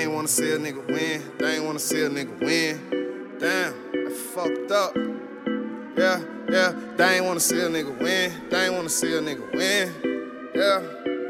They ain't wanna see a nigga win. They ain't wanna see a nigga win. Damn, I fucked up. Yeah. They ain't wanna see a nigga win. They ain't wanna see a nigga win. Yeah.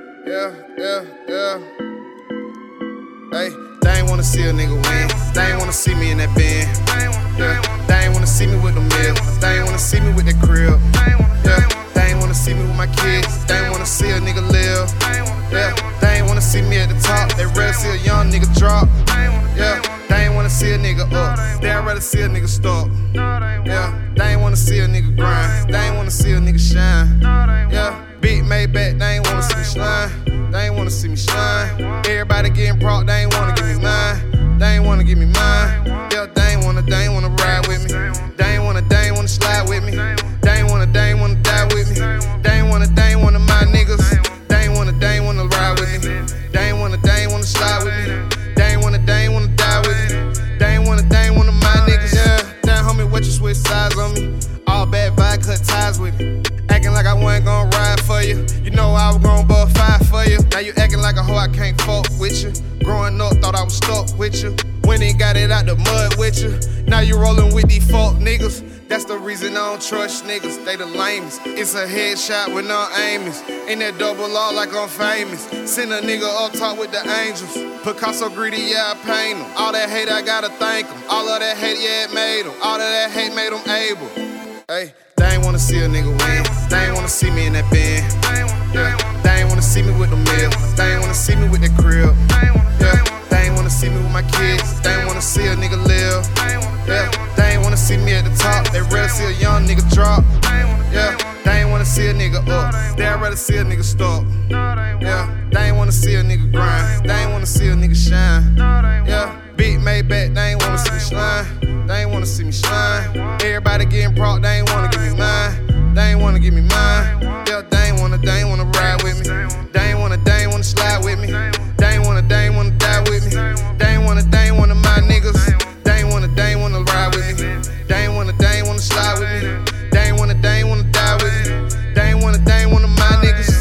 Hey, they ain't wanna see a nigga win. They ain't wanna see me in that band. Yeah. They ain't wanna see me with the mill. They ain't wanna see me with that crib. Yeah. They ain't wanna see me with my kids. They ain't wanna see a nigga live. Yeah. They ain't wanna see me at the top. They rather see a young nigga drop. Yeah. They ain't wanna see a nigga up. They'd rather see a nigga stop. Yeah. They ain't wanna see a nigga grind. They ain't wanna see a nigga shine. Yeah. Big Maybach, they ain't wanna see me shine. They ain't wanna see me shine. Everybody getting proud, they ain't wanna give me mine. They ain't wanna give me mine. Yeah, they ain't wanna ride with me. They ain't wanna slide with me. They ain't wanna die with me. They ain't wanna my niggas. They ain't wanna ride with me. They ain't wanna slide with me. They ain't wanna die with me. They ain't wanna my niggas. Yeah, damn homie, what you switch sides on me? All bad vibe, cut ties with me. Acting like I wasn't gon' ride for you. You know I was gon' bust five for you. Now you acting like a hoe, I can't fuck with you. Growing up, thought I was stuck with you. Went and got it out the mud with you. Now you rollin' with these fuck niggas. That's the reason I don't trust niggas, they the lamest. It's a headshot with no aimers. Ain't that double R like I'm famous. Send a nigga up top with the angels. Picasso greedy, yeah, I paint him. All that hate, I gotta thank him. All of that hate, yeah, it made him. All of that hate made him able. Hey, they ain't wanna see a nigga win. They ain't wanna see me in that band. Yeah. They ain't wanna see me with the mill. They ain't wanna see me with that crib. Yeah. They ain't wanna see me with my kids. They ain't wanna see a nigga live. Yeah. They ain't wanna see me at the top. They rather see a young nigga drop. Yeah. They ain't wanna see a nigga up. They'd rather see a nigga stop. Yeah. They ain't wanna see a nigga grind. They ain't wanna see a nigga shine. Yeah. Big Maybach, they ain't wanna see me shine. They ain't wanna see me shine. Everybody getting proud, they ain't wanna give me mine. They ain't wanna give me mine. Yeah, they ain't wanna ride with me. They ain't wanna slide with me. They ain't wanna die with me. They ain't wanna my niggas. They ain't wanna ride with me. They ain't wanna slide with me. They ain't wanna die with me. They ain't wanna my niggas.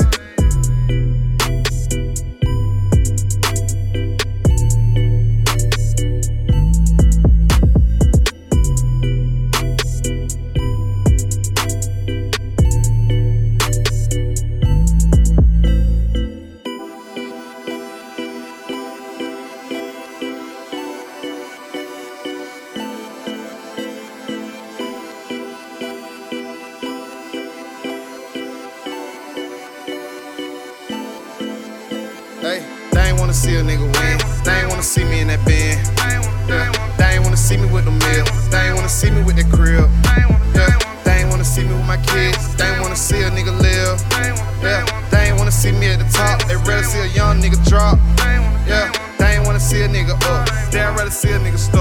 Hey, they ain't wanna see a nigga win. They ain't wanna see me in that band. Yeah. They ain't wanna see me with the mill. They ain't wanna see me with that crib. Yeah. They ain't wanna see me with my kids. They ain't wanna see a nigga live. Yeah. They ain't wanna see me at the top. They rather see a young nigga drop. Yeah. They ain't wanna see a nigga up. They'd rather see a nigga stop.